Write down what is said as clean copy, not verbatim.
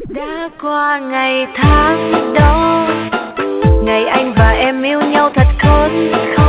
Đã qua ngày tháng đó, ngày anh và em yêu nhau thật khôn